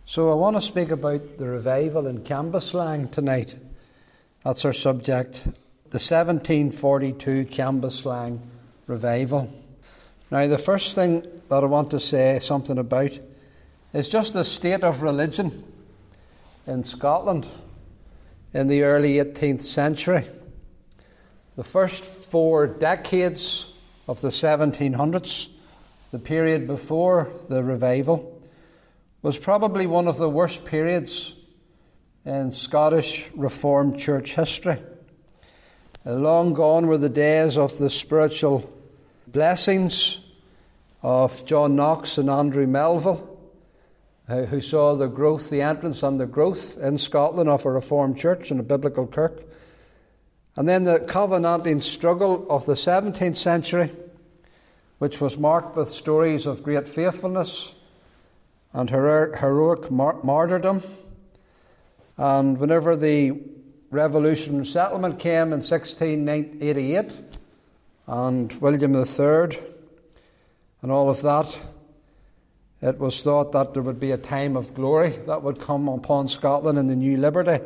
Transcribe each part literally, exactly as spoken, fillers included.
So I want to speak about the revival in Cambuslang tonight. That's our subject, the seventeen forty-two Cambuslang revival. Now, the first thing that I want to say something about is just the state of religion in Scotland in the early eighteenth century. The first four decades of the seventeen hundreds, the period before the revival, was probably one of the worst periods in Scottish Reformed Church history. Long gone were the days of the spiritual blessings of John Knox and Andrew Melville, who saw the growth, the entrance and the growth in Scotland of a Reformed Church and a biblical kirk. And then the Covenanting struggle of the seventeenth century, which was marked with stories of great faithfulness and hero- heroic mar- martyrdom. And whenever the Revolution settlement came in sixteen eighty-eight, and William the Third, and all of that, it was thought that there would be a time of glory that would come upon Scotland in the new liberty.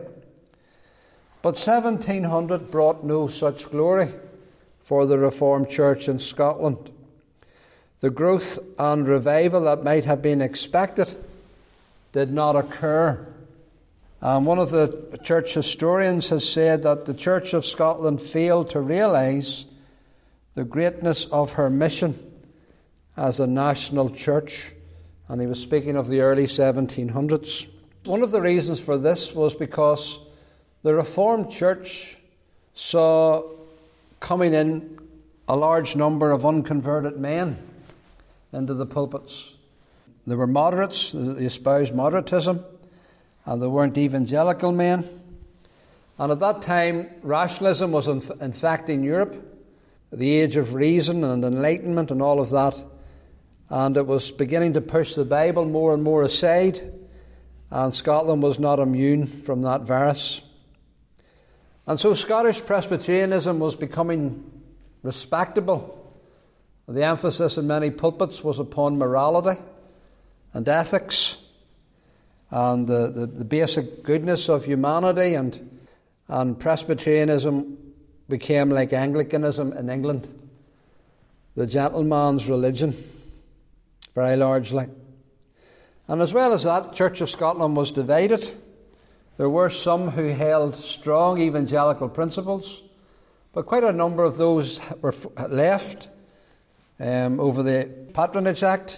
But seventeen hundred brought no such glory for the Reformed Church in Scotland. The growth and revival that might have been expected did not occur. And one of the church historians has said that the Church of Scotland failed to realise the greatness of her mission as a national church. And he was speaking of the early seventeen hundreds. One of the reasons for this was because the Reformed Church saw coming in a large number of unconverted men into the pulpits. They were moderates, they espoused moderatism, and they weren't evangelical men. And at that time, rationalism was inf- infecting Europe, the age of reason and enlightenment and all of that. And it was beginning to push the Bible more and more aside, and Scotland was not immune from that virus. And so Scottish Presbyterianism was becoming respectable. The emphasis in many pulpits was upon morality and ethics and the, the, the basic goodness of humanity, and, and Presbyterianism became like Anglicanism in England, the gentleman's religion, very largely. And as well as that, Church of Scotland was divided. There were some who held strong evangelical principles, but quite a number of those were left um, over the Patronage Act,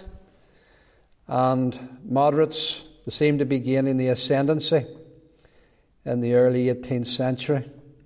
and moderates seemed to be gaining the ascendancy in the early eighteenth century.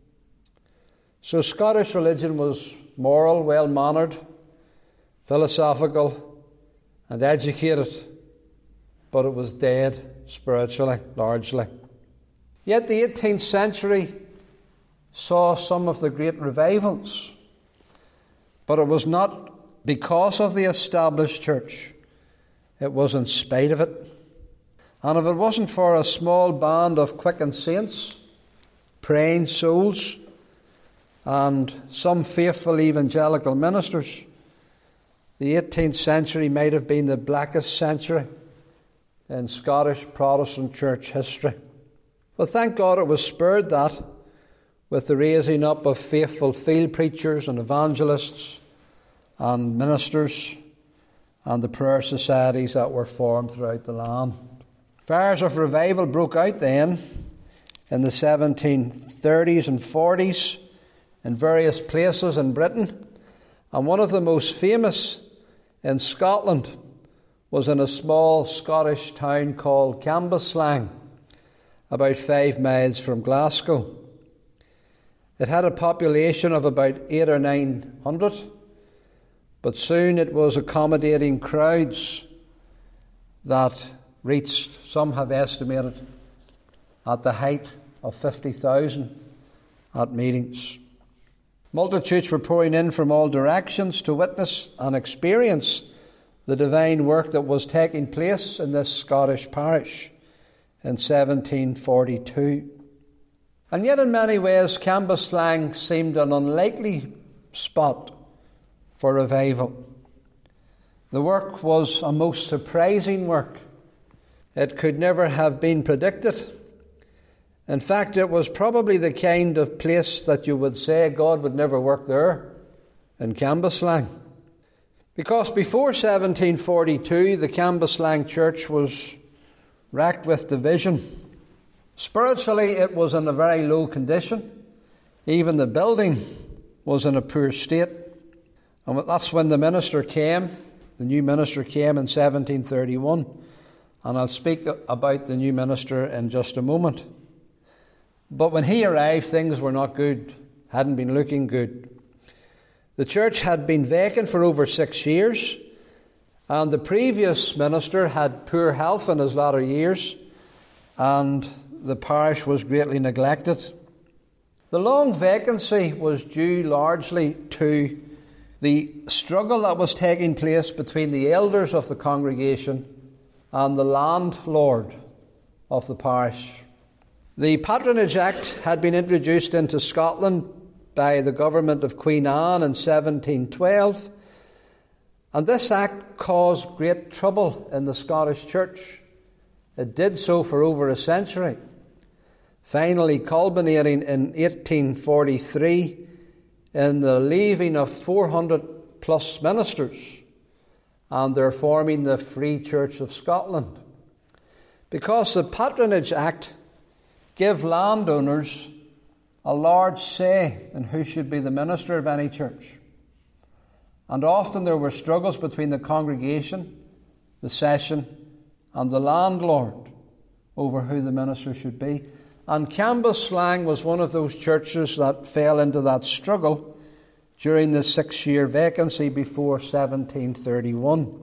So Scottish religion was moral, well-mannered, philosophical, and educated, but it was dead spiritually, largely. Yet the eighteenth century saw some of the great revivals, but it was not because of the established church. It was in spite of it. And if it wasn't for a small band of quickened saints, praying souls, and some faithful evangelical ministers, the eighteenth century might have been the blackest century in Scottish Protestant church history. But thank God it was spared that with the raising up of faithful field preachers and evangelists and ministers and the prayer societies that were formed throughout the land. Fires of revival broke out then in the seventeen thirties and forties in various places in Britain, and one of the most famous in Scotland was in a small Scottish town called Cambuslang, about five miles from Glasgow. It had a population of about eight or nine hundred, but soon it was accommodating crowds that reached, some have estimated, at the height of fifty thousand at meetings. Multitudes were pouring in from all directions to witness and experience the divine work that was taking place in this Scottish parish in seventeen forty-two. And yet in many ways Cambuslang seemed an unlikely spot for revival. The work was a most surprising work. It could never have been predicted. In fact, it was probably the kind of place that you would say God would never work there, in Cambuslang. Because before seventeen forty-two, the Cambuslang church was racked with division. Spiritually, it was in a very low condition. Even the building was in a poor state. And that's when the minister came, the new minister came in seventeen thirty-one. And I'll speak about the new minister in just a moment. But when he arrived, things were not good, hadn't been looking good. The church had been vacant for over six years, and the previous minister had poor health in his latter years, and the parish was greatly neglected. The long vacancy was due largely to the struggle that was taking place between the elders of the congregation and the landlord of the parish. The Patronage Act had been introduced into Scotland by the government of Queen Anne in seventeen twelve, and this act caused great trouble in the Scottish church. It did so for over a century, finally culminating in eighteen forty-three in the leaving of four hundred plus ministers and their forming the Free Church of Scotland. Because the Patronage Act gave landowners a large say in who should be the minister of any church. And often there were struggles between the congregation, the session, and the landlord over who the minister should be. And Cambuslang was one of those churches that fell into that struggle during the six-year vacancy before seventeen thirty-one.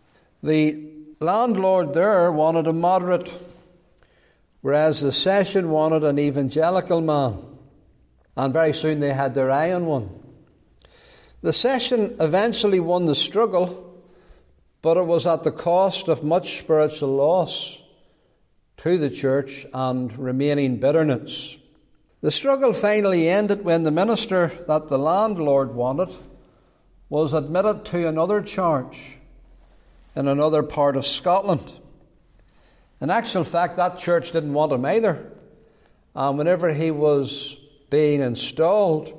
The landlord there wanted a moderate, whereas the session wanted an evangelical man. And very soon they had their eye on one. The session eventually won the struggle, but it was at the cost of much spiritual loss to the church and remaining bitterness. The struggle finally ended when the minister that the landlord wanted was admitted to another charge in another part of Scotland. In actual fact, that church didn't want him either. And whenever he was being installed,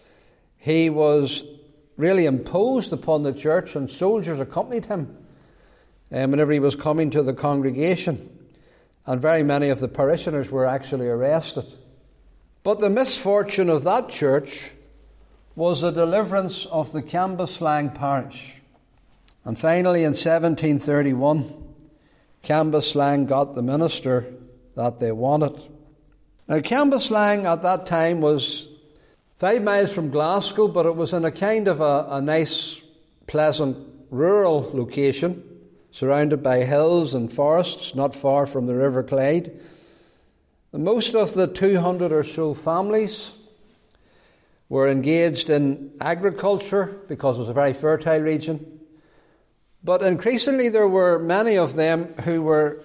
he was really imposed upon the church, and soldiers accompanied him um, whenever he was coming to the congregation. And very many of the parishioners were actually arrested. But the misfortune of that church was the deliverance of the Cambuslang parish. And finally, in seventeen thirty-one, Cambuslang got the minister that they wanted. Now, Cambuslang at that time was five miles from Glasgow, but it was in a kind of a, a nice, pleasant, rural location, surrounded by hills and forests, not far from the River Clyde. And most of the two hundred or so families were engaged in agriculture because it was a very fertile region. But increasingly there were many of them who were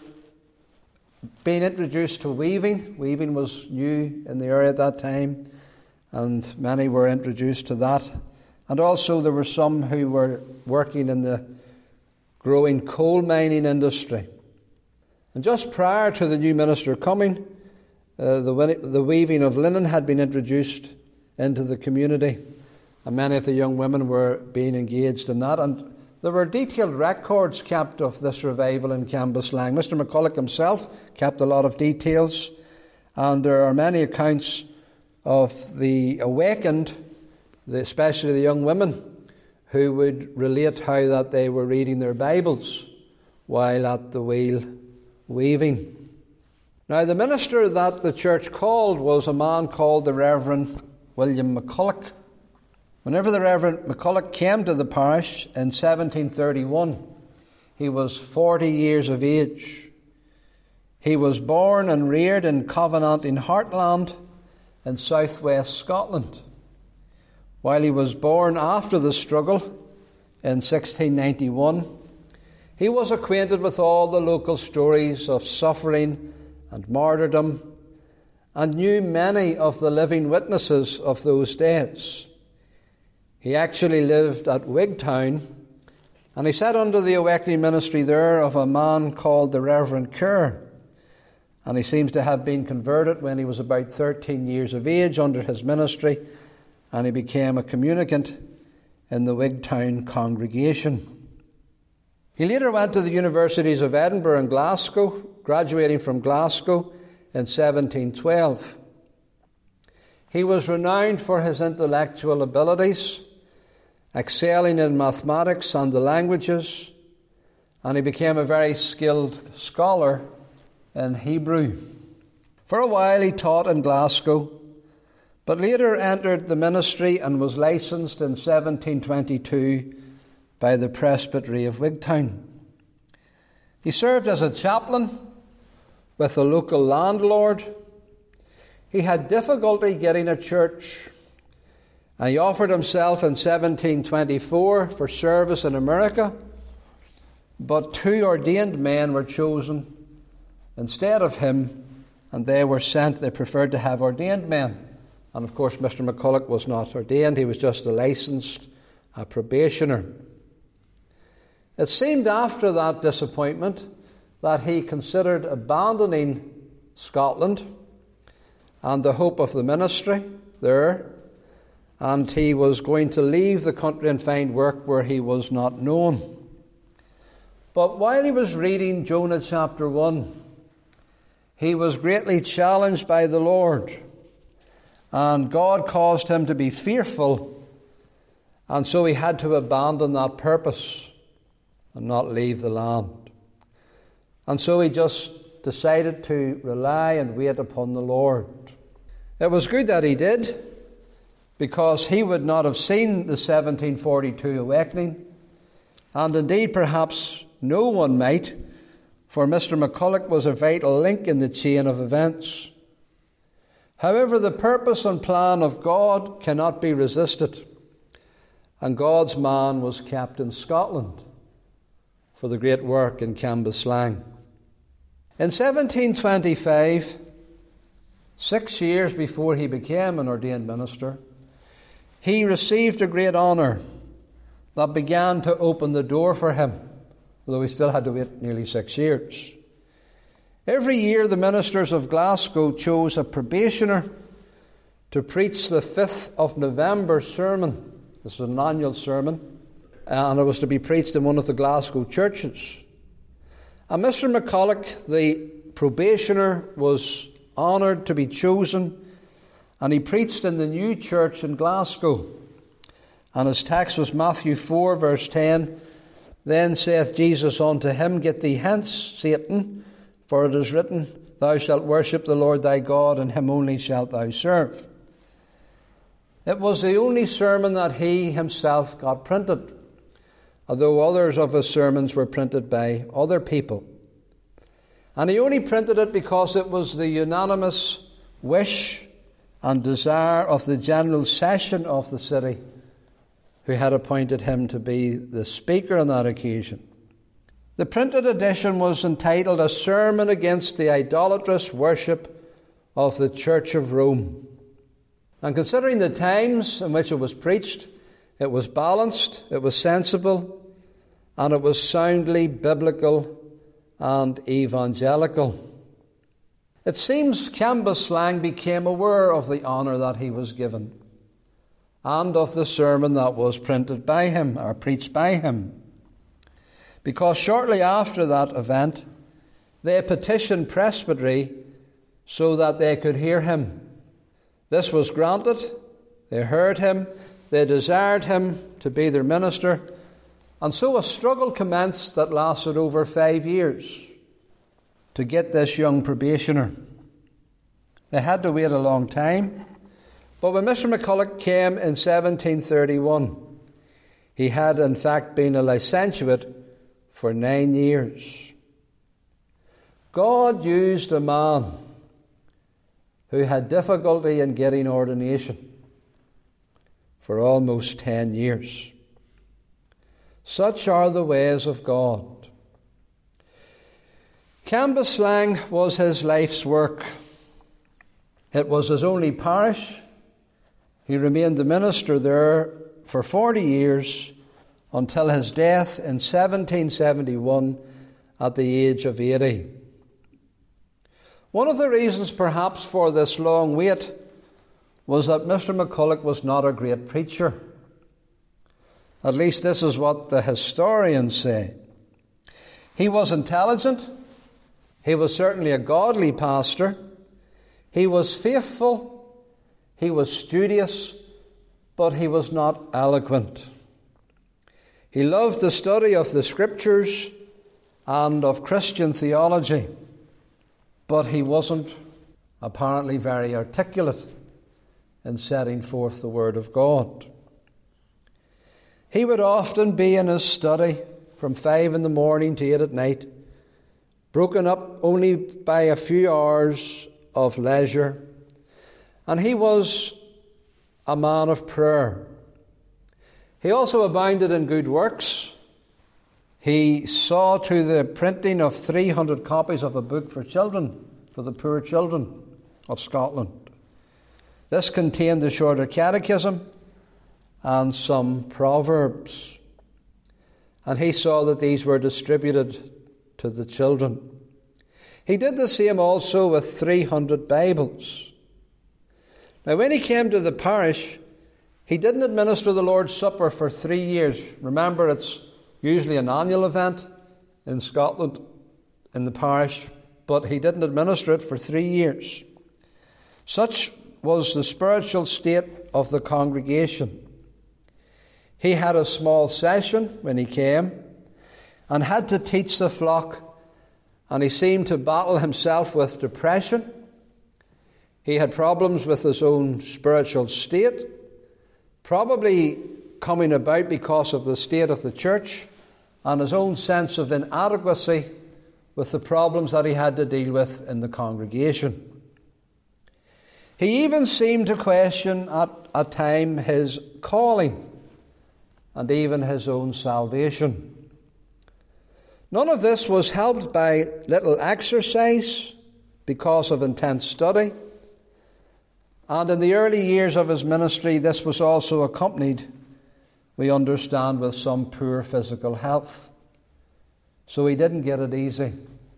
being introduced to weaving. Weaving was new in the area at that time, and many were introduced to that. And also there were some who were working in the growing coal mining industry. And just prior to the new minister coming, uh, the, the weaving of linen had been introduced into the community, and many of the young women were being engaged in that. And there were detailed records kept of this revival in Cambuslang. Mister McCulloch himself kept a lot of details, and there are many accounts of the awakened, especially the young women, who would relate how that they were reading their Bibles while at the wheel weaving. Now, the minister that the church called was a man called the Reverend William McCulloch. Whenever the Reverend McCulloch came to the parish in seventeen thirty-one, he was forty years of age. He was born and reared in Covenant in Heartland in southwest Scotland. While he was born after the struggle in sixteen ninety-one, he was acquainted with all the local stories of suffering and martyrdom, and knew many of the living witnesses of those days. He actually lived at Wigtown, And he sat under the awakening ministry there of a man called the Reverend Kerr. And he seems to have been converted when he was about thirteen years of age under his ministry, and he became a communicant in the Wigtown congregation. He later went to the universities of Edinburgh and Glasgow, graduating from Glasgow in seventeen twelve. He was renowned for his intellectual abilities, excelling in mathematics and the languages, and he became a very skilled scholar in Hebrew. For a while he taught in Glasgow, but later entered the ministry and was licensed in seventeen twenty-two by the Presbytery of Wigtown. He served as a chaplain with the local landlord. He had difficulty getting a church, and he offered himself in seventeen twenty-four for service in America, but two ordained men were chosen instead of him, and they were sent. They preferred to have ordained men. And of course, Mister McCulloch was not ordained. He was just a licensed a probationer. It seemed after that disappointment that he considered abandoning Scotland and the hope of the ministry there, and he was going to leave the country and find work where he was not known. But while he was reading Jonah chapter one, he was greatly challenged by the Lord, and God caused him to be fearful, and so he had to abandon that purpose and not leave the land. And so he just decided to rely and wait upon the Lord. It was good that he did, because he would not have seen the seventeen forty-two awakening, and indeed perhaps no one might, for Mister McCulloch was a vital link in the chain of events. However, the purpose and plan of God cannot be resisted, and God's man was kept in Scotland for the great work in Cambuslang. In seventeen twenty-five, six years before he became an ordained minister, he received a great honour that began to open the door for him, although he still had to wait nearly six years. Every year the ministers of Glasgow chose a probationer to preach the fifth of November sermon. This is an annual sermon, and it was to be preached in one of the Glasgow churches. And Mister McCulloch, the probationer, was honoured to be chosen, and he preached in the new church in Glasgow. And his text was Matthew four, verse ten. Then saith Jesus unto him, Get thee hence, Satan, for it is written, Thou shalt worship the Lord thy God, and him only shalt thou serve. It was the only sermon that he himself got printed, although others of his sermons were printed by other people. And he only printed it because it was the unanimous wish and desire of the general session of the city, who had appointed him to be the speaker on that occasion. The printed edition was entitled A Sermon Against the Idolatrous Worship of the Church of Rome. And considering the times in which it was preached, it was balanced, it was sensible, and it was soundly biblical and evangelical. It seems Cambuslang became aware of the honour that he was given, and of the sermon that was printed by him, or preached by him. Because shortly after that event, they petitioned Presbytery so that they could hear him. This was granted. They heard him. They desired him to be their minister. And so a struggle commenced that lasted over five years to get this young probationer. They had to wait a long time. But when Mister McCulloch came in seventeen thirty-one, he had in fact been a licentiate for nine years. God used a man who had difficulty in getting ordination for almost ten years. Such are the ways of God. Cambuslang was his life's work. It was his only parish. He remained the minister there for forty years until his death in seventeen seventy-one at the age of eighty. One of the reasons perhaps for this long wait was that Mister McCulloch was not a great preacher. At least this is what the historians say. He was intelligent. He was certainly a godly pastor. He was faithful. He was studious, but he was not eloquent. He loved the study of the Scriptures and of Christian theology, but he wasn't apparently very articulate in setting forth the Word of God. He would often be in his study from five in the morning to eight at night, broken up only by a few hours of leisure. And he was a man of prayer. He also abounded in good works. He saw to the printing of three hundred copies of a book for children, for the poor children of Scotland. This contained the Shorter Catechism and some proverbs. And he saw that these were distributed to the children. He did the same also with three hundred Bibles. Now, when he came to the parish, he didn't administer the Lord's Supper for three years. Remember, it's usually an annual event in Scotland, in the parish, but he didn't administer it for three years. Such was the spiritual state of the congregation. He had a small session when he came and had to teach the flock, and he seemed to battle himself with depression. He had problems with his own spiritual state, probably coming about because of the state of the church and his own sense of inadequacy with the problems that he had to deal with in the congregation. He even seemed to question at a time his calling and even his own salvation. None of this was helped by little exercise because of intense study. And in the early years of his ministry, this was also accompanied, we understand, with some poor physical health. So he didn't get it easy.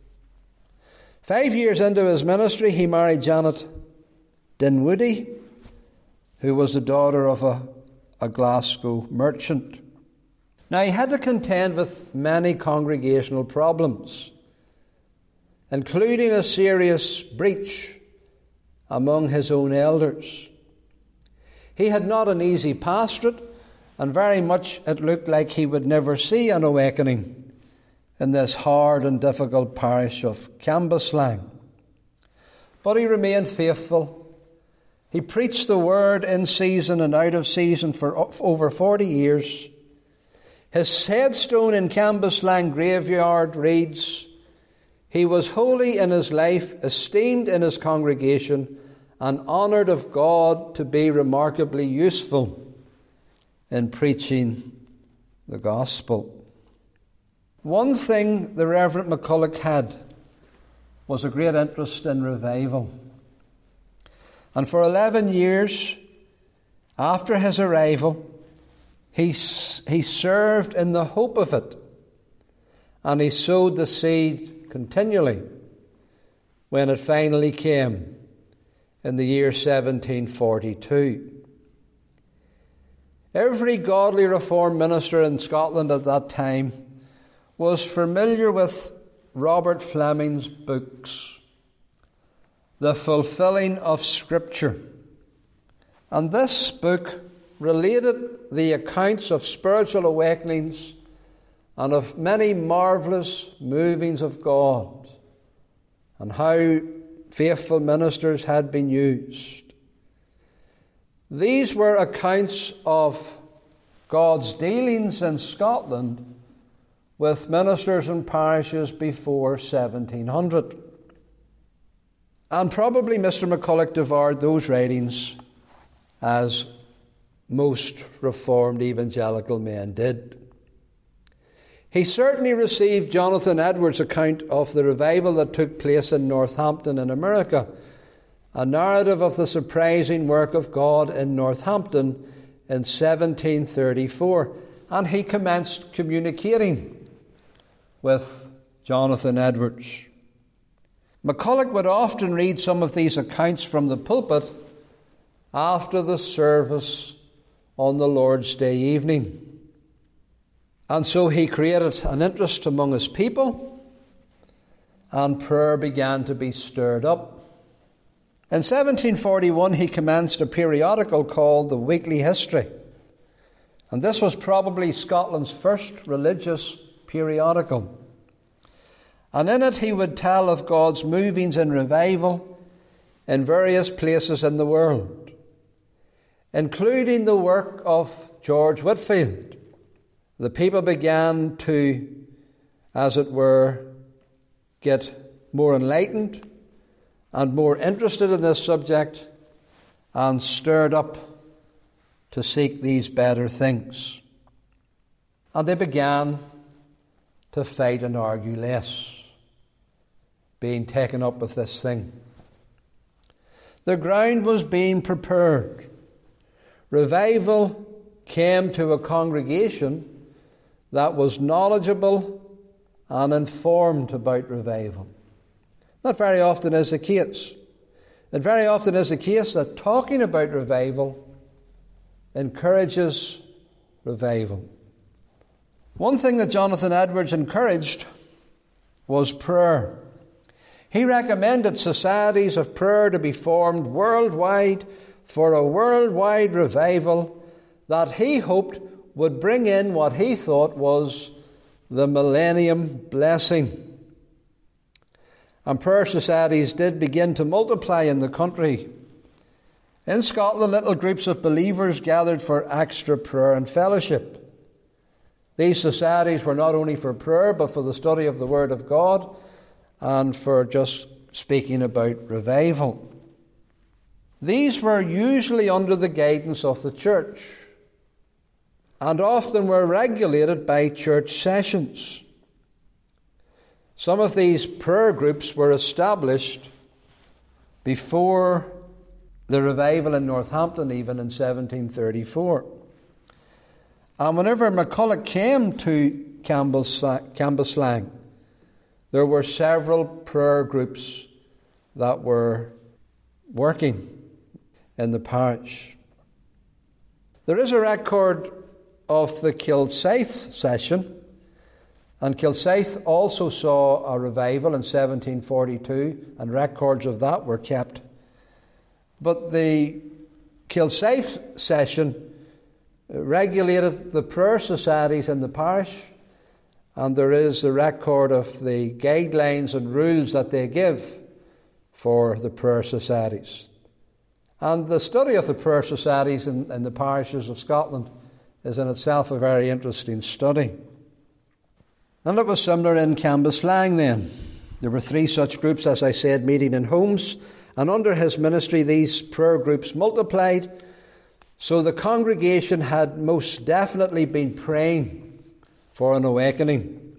Five years into his ministry, he married Janet Dinwoodie, who was the daughter of a, a Glasgow merchant. Now, he had to contend with many congregational problems, including a serious breach among his own elders. He had not an easy pastorate, and very much it looked like he would never see an awakening in this hard and difficult parish of Cambuslang. But he remained faithful. He preached the word in season and out of season for over forty years. His headstone in Cambuslang graveyard reads, "He was holy in his life, esteemed in his congregation, and honoured of God to be remarkably useful in preaching the gospel." One thing the Reverend McCulloch had was a great interest in revival. And for eleven years after his arrival, he, he served in the hope of it. And he sowed the seed continually when it finally came in the year seventeen forty-two. Every godly Reformed minister in Scotland at that time was familiar with Robert Fleming's books, The Fulfilling of Scripture. And this book related the accounts of spiritual awakenings and of many marvellous movings of God, and how faithful ministers had been used. These were accounts of God's dealings in Scotland with ministers and parishes before seventeen hundred. And probably Mister McCulloch devoured those writings as most Reformed evangelical men did. He certainly received Jonathan Edwards' account of the revival that took place in Northampton in America, a narrative of the surprising work of God in Northampton in seventeen thirty-four. and he commenced communicating with Jonathan Edwards. McCulloch would often read some of these accounts from the pulpit after the service on the Lord's Day evening. And so he created an interest among his people, and prayer began to be stirred up. In seventeen forty-one, he commenced a periodical called The Weekly History. And this was probably Scotland's first religious periodical. And in it he would tell of God's movings in revival in various places in the world, including the work of George Whitefield. The people began to, as it were, get more enlightened and more interested in this subject and stirred up to seek these better things. And they began to fight and argue less, being taken up with this thing. The ground was being prepared. Revival came to a congregation that was knowledgeable and informed about revival. That very often is the case. It very often is the case that talking about revival encourages revival. One thing that Jonathan Edwards encouraged was prayer. He recommended societies of prayer to be formed worldwide for a worldwide revival that he hoped would bring in what he thought was the millennium blessing. And prayer societies did begin to multiply in the country. In Scotland, little groups of believers gathered for extra prayer and fellowship. These societies were not only for prayer, but for the study of the Word of God and for just speaking about revival. These were usually under the guidance of the church and often were regulated by church sessions. Some of these prayer groups were established before the revival in Northampton, even in seventeen thirty-four. And whenever McCulloch came to Cambuslang, there were several prayer groups that were working in the parish. There is a record of the Kilsyth session, and Kilsyth also saw a revival in seventeen forty-two, and records of that were kept. But the Kilsyth session regulated the prayer societies in the parish, and there is a record of the guidelines and rules that they give for the prayer societies. And the study of the prayer societies in, in the parishes of Scotland is in itself a very interesting study. And it was similar in Cambuslang then. There were three such groups, as I said, meeting in homes, and under his ministry these prayer groups multiplied. So the congregation had most definitely been praying for an awakening.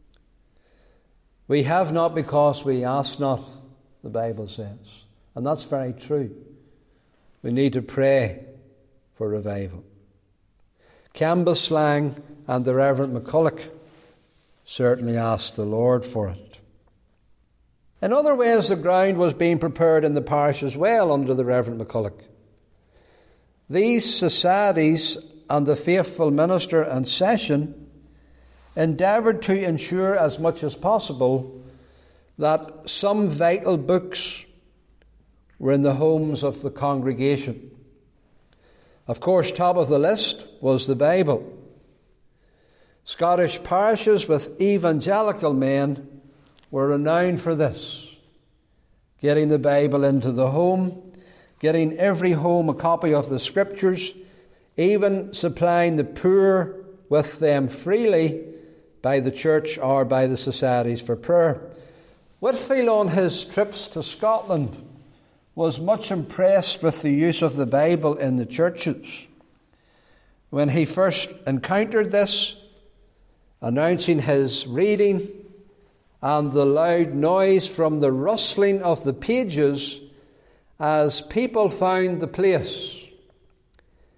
We have not because we ask not, the Bible says. And that's very true. We need to pray for revival. Cambuslang and the Reverend McCulloch certainly asked the Lord for it. In other ways, the ground was being prepared in the parish as well under the Reverend McCulloch. These societies and the faithful minister and session endeavoured to ensure as much as possible that some vital books were in the homes of the congregation. Of course, top of the list was the Bible. Scottish parishes with evangelical men were renowned for this, getting the Bible into the home, getting every home a copy of the Scriptures, even supplying the poor with them freely by the church or by the societies for prayer. Whitefield, on his trips to Scotland, was much impressed with the use of the Bible in the churches. When he first encountered this, announcing his reading and the loud noise from the rustling of the pages as people found the place,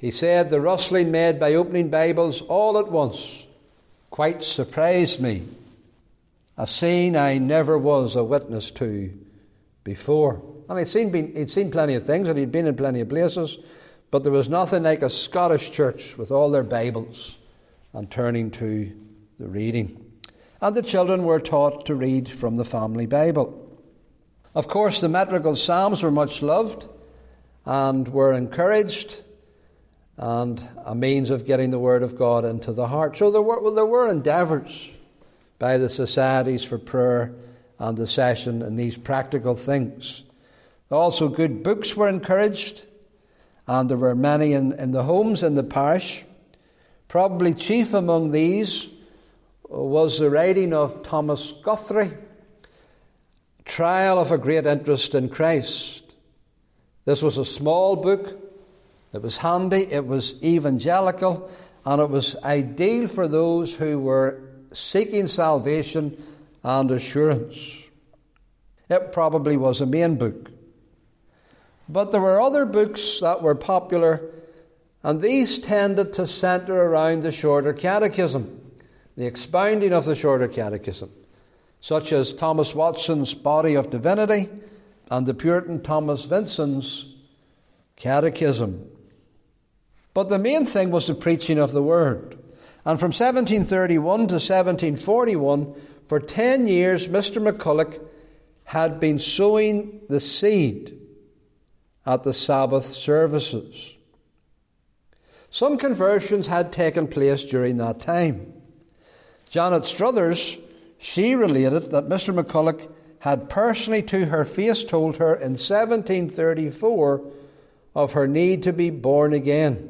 He said, "The rustling made by opening Bibles all at once quite surprised me, a scene I never was a witness to before." And he'd seen, been, he'd seen plenty of things, and he'd been in plenty of places, but there was nothing like a Scottish church with all their Bibles and turning to the reading. And the children were taught to read from the family Bible. Of course, the metrical psalms were much loved and were encouraged, and a means of getting the Word of God into the heart. So there were, well, there were endeavours by the societies for prayer and the session and these practical things. Also, good books were encouraged, and there were many in, in the homes in the parish. Probably chief among these was the writing of Thomas Guthrie, Trial of a Great Interest in Christ. This was a small book. It was handy, it was evangelical, and it was ideal for those who were seeking salvation and assurance. It probably was a main book. But there were other books that were popular, and these tended to centre around the Shorter Catechism, the expounding of the Shorter Catechism, such as Thomas Watson's Body of Divinity and the Puritan Thomas Vincent's Catechism. But the main thing was the preaching of the Word. And from seventeen thirty-one to seventeen forty-one, for ten years, Mister McCulloch had been sowing the seed at the Sabbath services. Some conversions had taken place during that time. Janet Struthers, she related that Mister McCulloch had personally to her face told her in seventeen thirty-four of her need to be born again.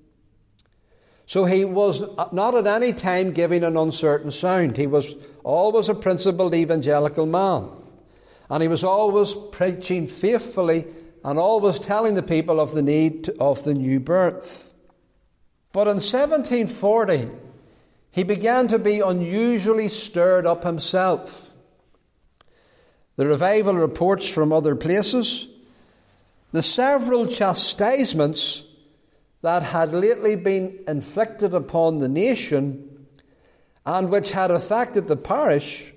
So he was not at any time giving an uncertain sound. He was always a principled evangelical man. And he was always preaching faithfully and always telling the people of the need of the new birth. But in seventeen forty, he began to be unusually stirred up himself. The revival reports from other places the several chastisements that had lately been inflicted upon the nation and which had affected the parish.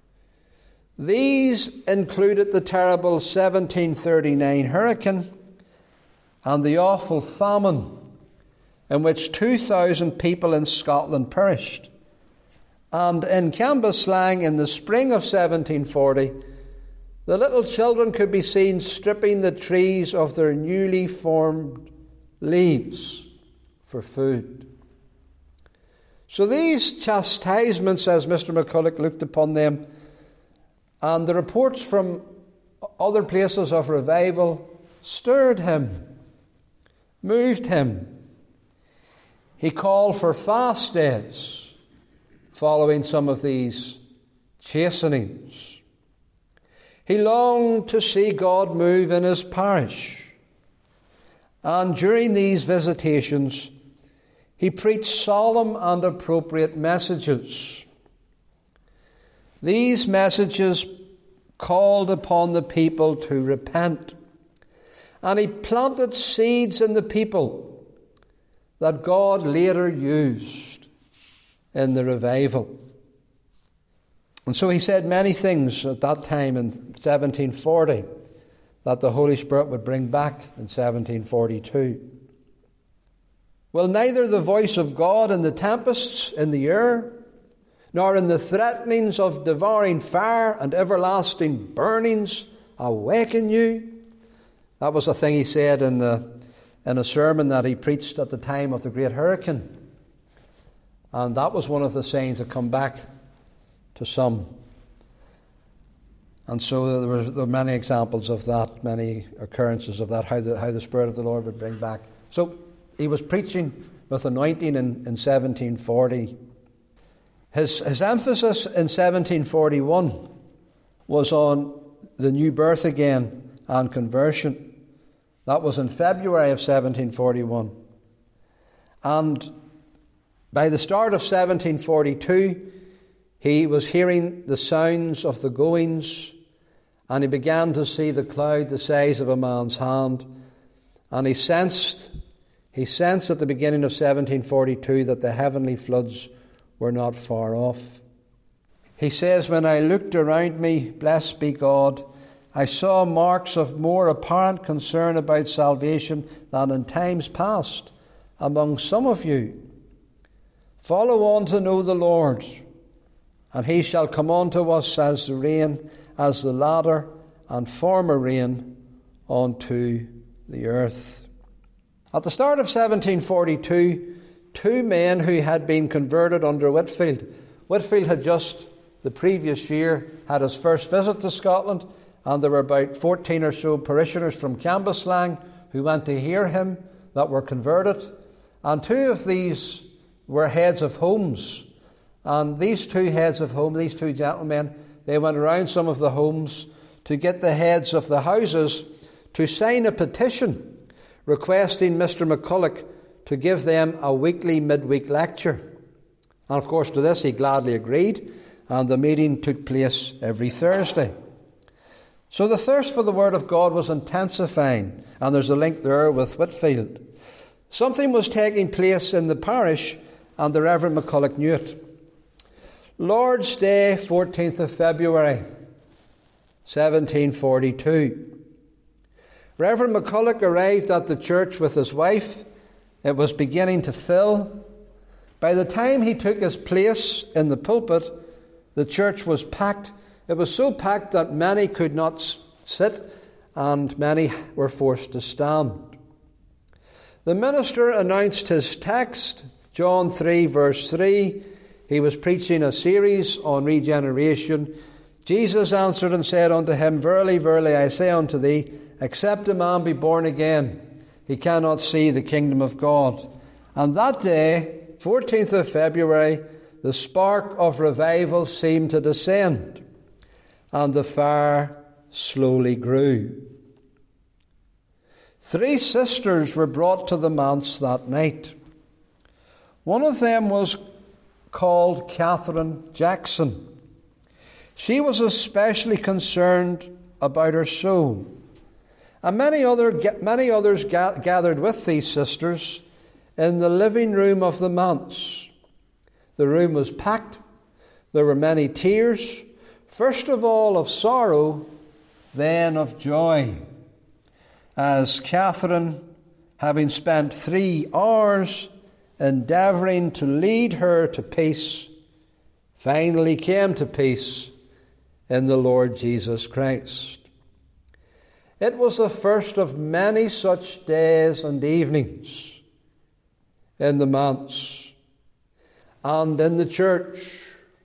These included the terrible seventeen thirty-nine hurricane and the awful famine in which two thousand people in Scotland perished. And in Cambuslang in the spring of seventeen forty, the little children could be seen stripping the trees of their newly formed leaves for food. So these chastisements, as Mister McCulloch looked upon them, and the reports from other places of revival, stirred him, moved him. He called for fast days following some of these chastenings. He longed to see God move in his parish. And during these visitations, he preached solemn and appropriate messages. These messages called upon the people to repent. And he planted seeds in the people that God later used in the revival. And so he said many things at that time in seventeen forty that the Holy Spirit would bring back in seventeen forty-two. Well, neither the voice of God in the tempests in the air, nor in the threatenings of devouring fire and everlasting burnings awaken you. That was a thing he said in the in a sermon that he preached at the time of the great hurricane. And that was one of the sayings that come back to some. And so there were, there were many examples of that, many occurrences of that, how the, how the Spirit of the Lord would bring back. So he was preaching with anointing in, in seventeen forty. His, his emphasis in seventeen forty-one was on the new birth again and conversion. That was in February of seventeen forty-one. And by the start of seventeen forty-two, he was hearing the sounds of the goings, and he began to see the cloud the size of a man's hand, and he sensed He sensed at the beginning of seventeen forty-two that the heavenly floods were not far off. He says, when I looked around me, blessed be God, I saw marks of more apparent concern about salvation than in times past among some of you. Follow on to know the Lord, and he shall come unto us as the rain, as the latter and former rain unto the earth. At the start of seventeen forty-two, two men who had been converted under Whitefield. Whitefield had just the previous year had his first visit to Scotland, and there were about fourteen or so parishioners from Cambuslang who went to hear him that were converted. And two of these were heads of homes. And these two heads of home, these two gentlemen, they went around some of the homes to get the heads of the houses to sign a petition requesting Mister McCulloch to give them a weekly midweek lecture. And of course to this he gladly agreed, and the meeting took place every Thursday. So the thirst for the Word of God was intensifying, and there's a link there with Whitefield. Something was taking place in the parish, and the Reverend McCulloch knew it. Lord's Day, fourteenth of February, seventeen forty-two. Reverend McCulloch arrived at the church with his wife. It was beginning to fill. By the time he took his place in the pulpit, the church was packed. It was so packed that many could not sit, and many were forced to stand. The minister announced his text, John three, verse three. He was preaching a series on regeneration. Jesus answered and said unto him, Verily, verily, I say unto thee, except a man be born again, he cannot see the kingdom of God. And that day, fourteenth of February, the spark of revival seemed to descend, and the fire slowly grew. Three sisters were brought to the manse that night. One of them was called Catherine Jackson. She was especially concerned about her soul. And many, other, many others gathered with these sisters in the living room of the manse. The room was packed. There were many tears, first of all of sorrow, then of joy, as Catherine, having spent three hours endeavouring to lead her to peace, finally came to peace in the Lord Jesus Christ. It was the first of many such days and evenings in the manse and in the church.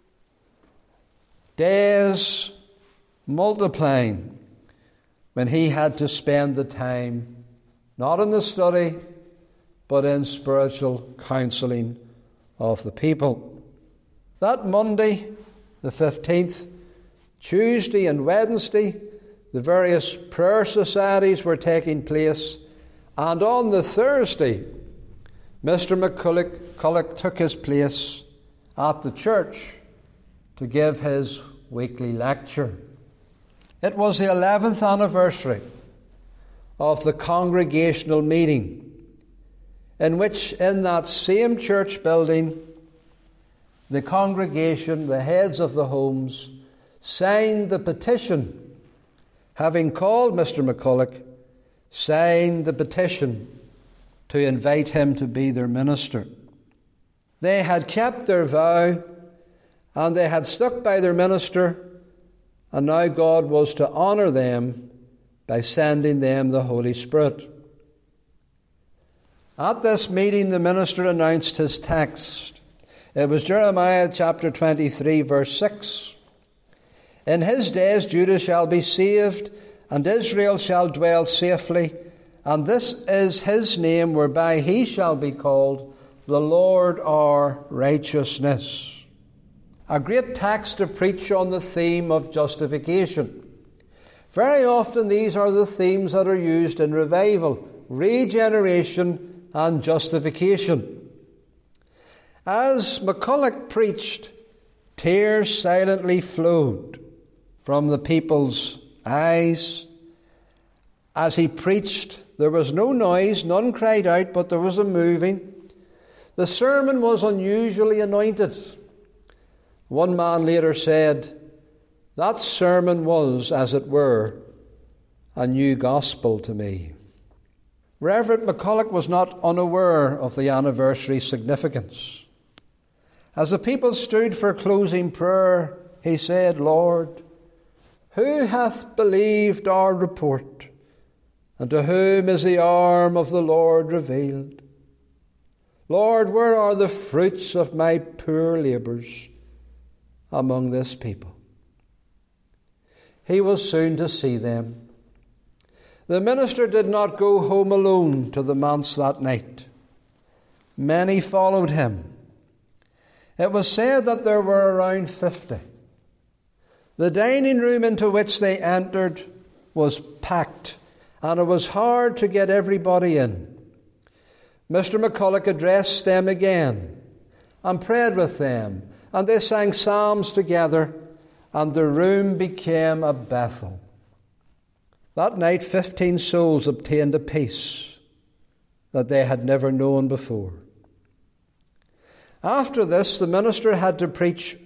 Days multiplying when he had to spend the time not in the study but in spiritual counselling of the people. That Monday, the fifteenth, Tuesday and Wednesday, the various prayer societies were taking place, and on the Thursday, Mister McCulloch took his place at the church to give his weekly lecture. It was the eleventh anniversary of the congregational meeting, in which in that same church building, the congregation, the heads of the homes, signed the petition. Having called Mister McCulloch, signed the petition to invite him to be their minister. They had kept their vow, and they had stuck by their minister, and now God was to honour them by sending them the Holy Spirit. At this meeting, the minister announced his text. It was Jeremiah chapter twenty-three, verse six. In his days Judah shall be saved, and Israel shall dwell safely, and this is his name whereby he shall be called, the Lord our righteousness. A great text to preach on the theme of justification. Very often these are the themes that are used in revival: regeneration and justification. As McCulloch preached, tears silently flowed from the people's eyes. As he preached, There was no noise, none cried out, but there was a moving. The sermon was unusually anointed. One man later said, that sermon was, as it were, a new gospel to me. Reverend McCulloch was not unaware of the anniversary significance. As the people stood for closing prayer, he said, Lord, who hath believed our report? And to whom is the arm of the Lord revealed? Lord, where are the fruits of my poor labours among this people? He was soon to see them. The minister did not go home alone to the manse that night. Many followed him. It was said that there were around fifty. The dining room into which they entered was packed, and it was hard to get everybody in. Mister McCulloch addressed them again and prayed with them, and they sang psalms together, and the room became a Bethel. That night, fifteen souls obtained a peace that they had never known before. After this, the minister had to preach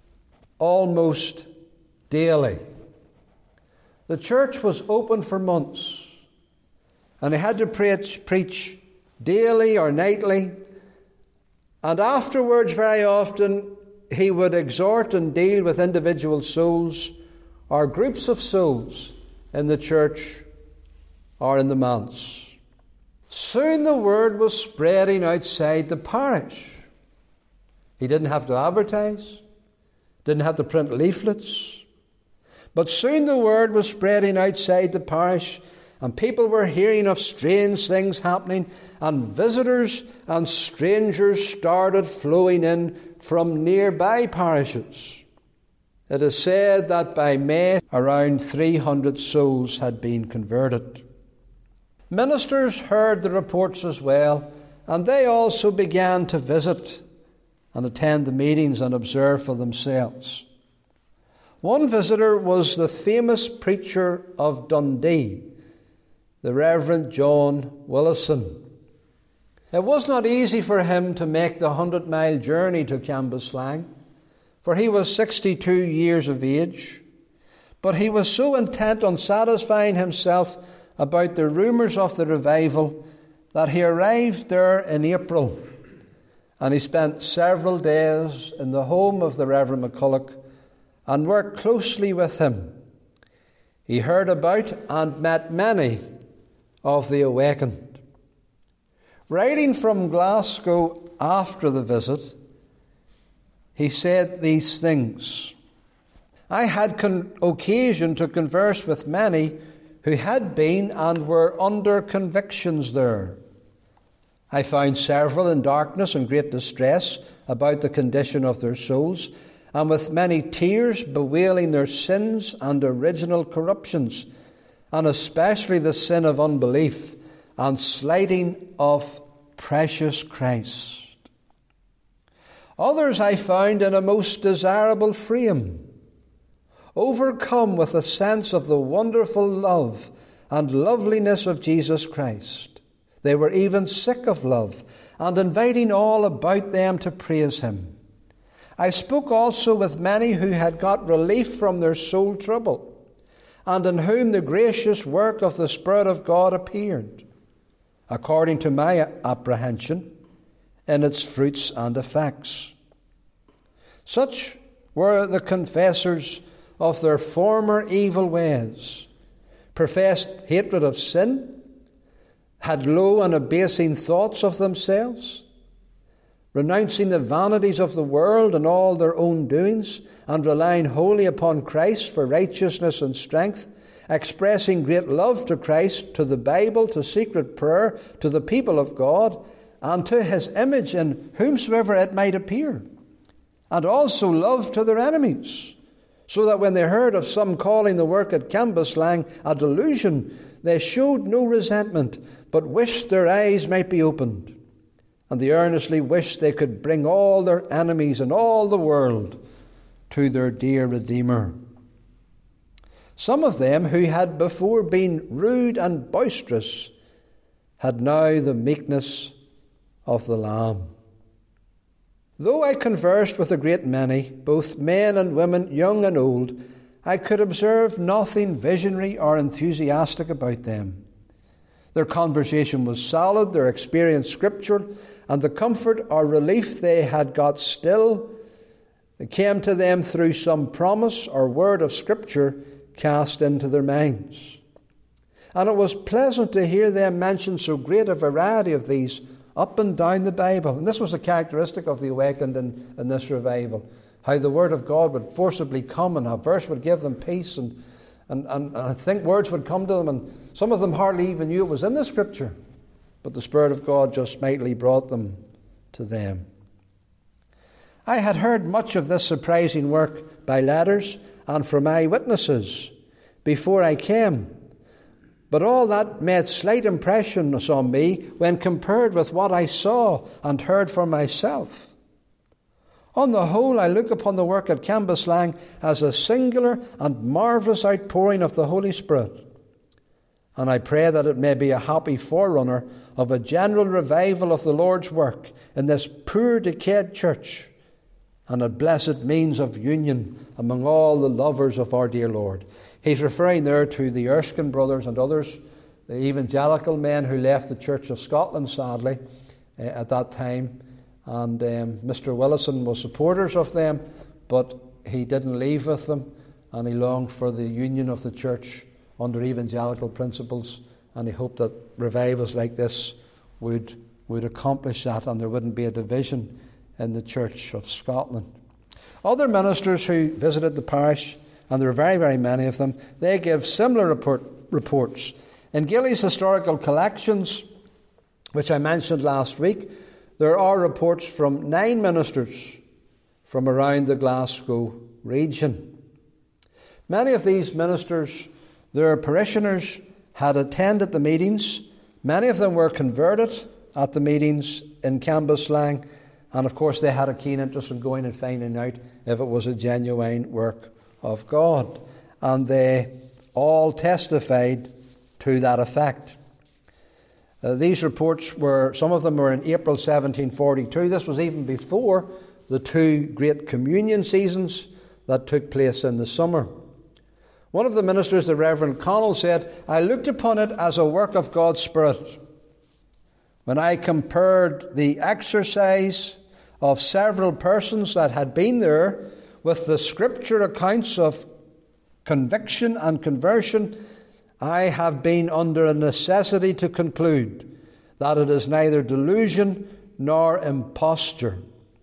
almost daily. The church was open for months, and he had to preach, preach daily or nightly. And afterwards, very often, he would exhort and deal with individual souls or groups of souls in the church or in the manse. Soon the word was spreading outside the parish. He didn't have to advertise, didn't have to print leaflets. But soon the word was spreading outside the parish, and people were hearing of strange things happening, and visitors and strangers started flowing in from nearby parishes. It is said that by May, around three hundred souls had been converted. Ministers heard the reports as well, and they also began to visit and attend the meetings and observe for themselves. One visitor was the famous preacher of Dundee, the Reverend John Willison. It was not easy for him to make the hundred-mile journey to Cambuslang, for he was sixty-two years of age. But he was so intent on satisfying himself about the rumours of the revival that he arrived there in April, and he spent several days in the home of the Reverend McCulloch and worked closely with him. He heard about and met many of the awakened. Writing from Glasgow after the visit, he said these things. I had con- occasion to converse with many who had been and were under convictions there. I found several in darkness and great distress about the condition of their souls, and with many tears bewailing their sins and original corruptions, and especially the sin of unbelief and slighting of precious Christ. Others I found in a most desirable frame, overcome with a sense of the wonderful love and loveliness of Jesus Christ. They were even sick of love and inviting all about them to praise him. I spoke also with many who had got relief from their soul trouble, and in whom the gracious work of the Spirit of God appeared, according to my apprehension, in its fruits and effects. Such were the confessors of their former evil ways, professed hatred of sin, had low and abasing thoughts of themselves, renouncing the vanities of the world and all their own doings, and relying wholly upon Christ for righteousness and strength, expressing great love to Christ, to the Bible, to secret prayer, to the people of God, and to his image in whomsoever it might appear, and also love to their enemies, so that when they heard of some calling the work at Cambuslang a delusion, they showed no resentment, but wished their eyes might be opened, and they earnestly wished they could bring all their enemies and all the world to their dear Redeemer. Some of them who had before been rude and boisterous had now the meekness of the Lamb. Though I conversed with a great many, both men and women, young and old, I could observe nothing visionary or enthusiastic about them. Their conversation was solid, their experience scriptural, and the comfort or relief they had got still came to them through some promise or word of Scripture cast into their minds. And it was pleasant to hear them mention so great a variety of these up and down the Bible. And this was a characteristic of the awakened in, in this revival, how the Word of God would forcibly come and a verse would give them peace, and, and, and, and I think words would come to them, and some of them hardly even knew it was in the Scripture, but the Spirit of God just mightily brought them to them. I had heard much of this surprising work by letters and from eyewitnesses before I came, but all that made slight impressions on me when compared with what I saw and heard for myself. On the whole, I look upon the work at Cambuslang as a singular and marvellous outpouring of the Holy Spirit, and I pray that it may be a happy forerunner of a general revival of the Lord's work in this poor, decayed church, and a blessed means of union among all the lovers of our dear Lord. He's referring there to the Erskine brothers and others, the evangelical men who left the Church of Scotland, sadly, uh, at that time. And um, Mister Willison was supporters of them, but he didn't leave with them, and he longed for the union of the church under evangelical principles, and he hoped that revivals like this would, would accomplish that, and there wouldn't be a division in the Church of Scotland. Other ministers who visited the parish, and there are very, very many of them, they give similar report, reports. In Gillies' historical collections, which I mentioned last week, there are reports from nine ministers from around the Glasgow region. Many of these ministers, their parishioners, had attended the meetings. Many of them were converted at the meetings in Cambuslang, and of course they had a keen interest in going and finding out if it was a genuine work of God. And they all testified to that effect. Uh, these reports were, some of them were in April seventeen forty-two. This was even before the two great communion seasons that took place in the summer. One of the ministers, the Reverend Connell, said, I looked upon it as a work of God's Spirit. When I compared the exercise of several persons that had been there with the scripture accounts of conviction and conversion, I have been under a necessity to conclude that it is neither delusion nor imposture.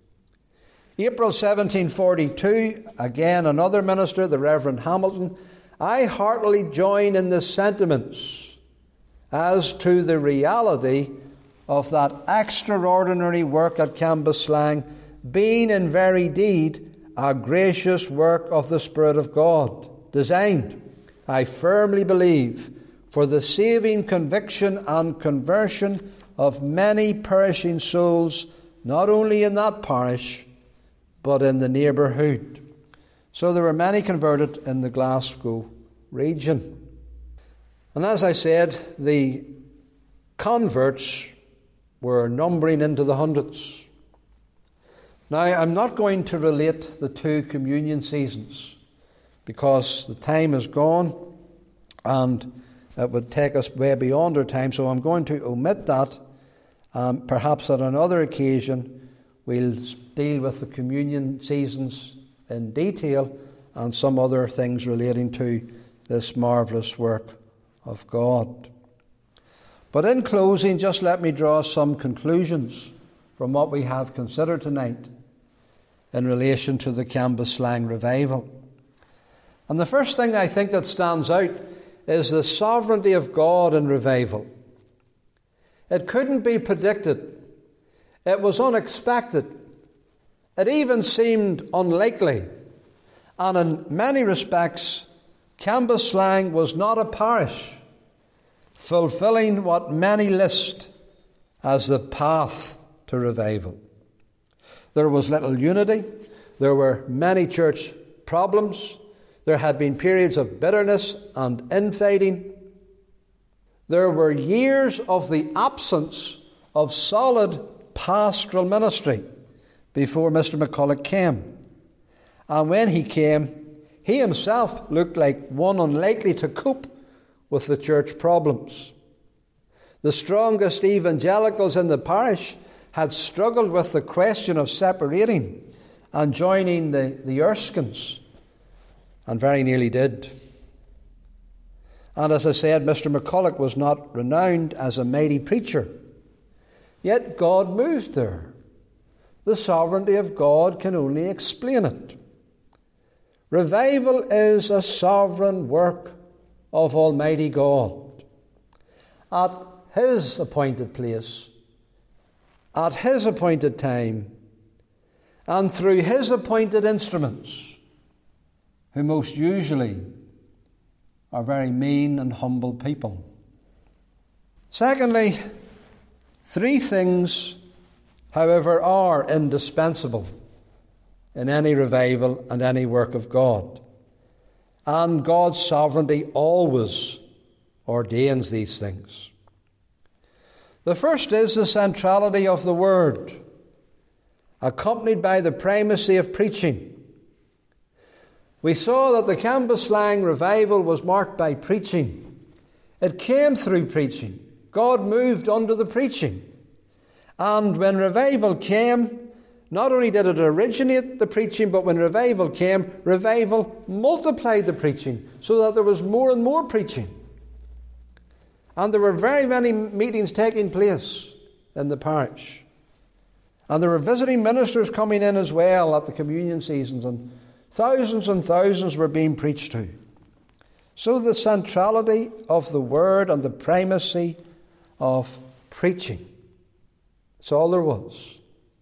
April seventeen forty-two, again another minister, the Reverend Hamilton, I heartily join in the sentiments as to the reality of that extraordinary work at Cambuslang being in very deed a gracious work of the Spirit of God, designed, I firmly believe, for the saving conviction and conversion of many perishing souls, not only in that parish, but in the neighbourhood. So there were many converted in the Glasgow region. And as I said, the converts were numbering into the hundreds. Now, I'm not going to relate the two communion seasons because the time is gone and it would take us way beyond our time, so I'm going to omit that. Um, perhaps on another occasion we'll deal with the communion seasons in detail and some other things relating to this marvellous work of God. But in closing, just let me draw some conclusions from what we have considered tonight in relation to the Cambuslang revival. And the first thing I think that stands out is the sovereignty of God in revival. It couldn't be predicted. It was unexpected. It even seemed unlikely. And in many respects, Cambuslang was not a parish fulfilling what many list as the path to revival. There was little unity. There were many church problems. There had been periods of bitterness and infighting. there were years of the absence of solid pastoral ministry before Mister McCulloch came. And when he came, he himself looked like one unlikely to cope with the church problems. The strongest evangelicals in the parish had struggled with the question of separating and joining the, the Erskines, and very nearly did. And as I said, Mister McCulloch was not renowned as a mighty preacher. Yet God moved there. The sovereignty of God can only explain it. Revival is a sovereign work of Almighty God. At His appointed place, at His appointed time, and through His appointed instruments, who most usually are very mean and humble people. Secondly, three things, however, are indispensable in any revival and any work of God. And God's sovereignty always ordains these things. The first is the centrality of the Word, accompanied by the primacy of preaching. We saw that the Cambuslang revival was marked by preaching. It came through preaching. God moved under the preaching. And when revival came, not only did it originate the preaching, but when revival came, revival multiplied the preaching so that there was more and more preaching. And there were very many meetings taking place in the parish. And there were visiting ministers coming in as well at the communion seasons, and thousands and thousands were being preached to. So the centrality of the Word and the primacy of preaching. That's all there was.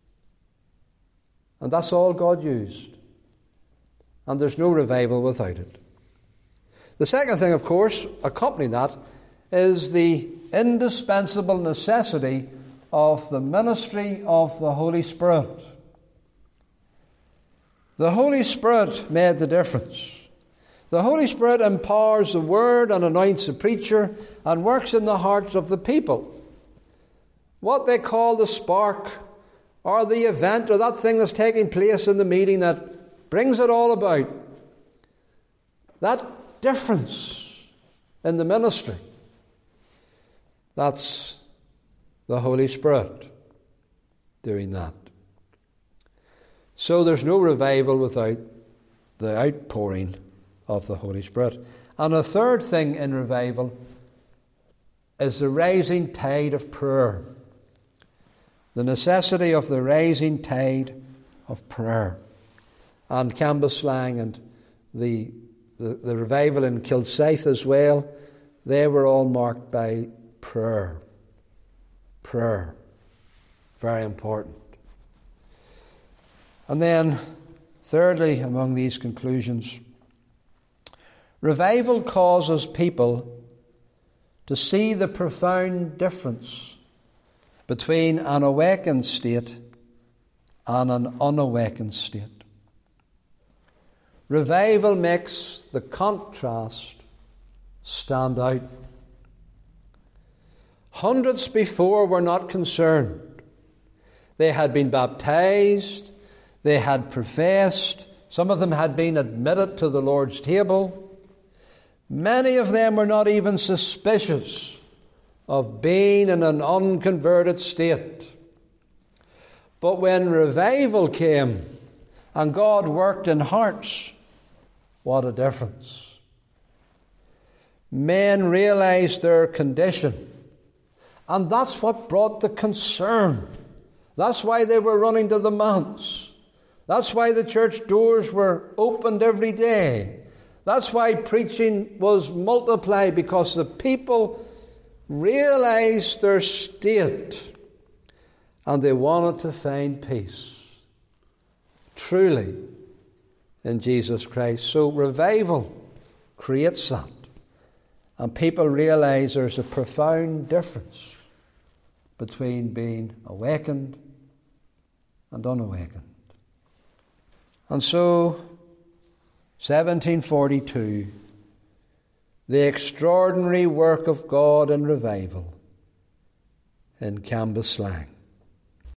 And that's all God used. And there's no revival without it. The second thing, of course, accompanying that, is the indispensable necessity of the ministry of the Holy Spirit. The Holy Spirit made the difference. The Holy Spirit empowers the Word and anoints the preacher and works in the hearts of the people. What they call the spark, or the event, or that thing that's taking place in the meeting that brings it all about, that difference in the ministry, that's the Holy Spirit doing that. So there's no revival without the outpouring of the Holy Spirit. And a third thing in revival is the rising tide of prayer. The necessity of the rising tide of prayer. And Cambuslang and the, the, the revival in Kilsyth as well, they were all marked by prayer. Prayer. Very important. And then, thirdly, among these conclusions, revival causes people to see the profound difference between an awakened state and an unawakened state. Revival makes the contrast stand out. Hundreds before were not concerned. They had been baptized, they had professed, some of them had been admitted to the Lord's table. Many of them were not even suspicious of being in an unconverted state. But when revival came and God worked in hearts, what a difference. Men realized their condition, and that's what brought the concern. That's why they were running to the mounts. That's why the church doors were opened every day. That's why preaching was multiplied, because the people realized their state and they wanted to find peace truly in Jesus Christ. So revival creates that, and people realize there's a profound difference between being awakened and unawakened. And so seventeen forty-two the extraordinary work of God in revival in Cambuslang.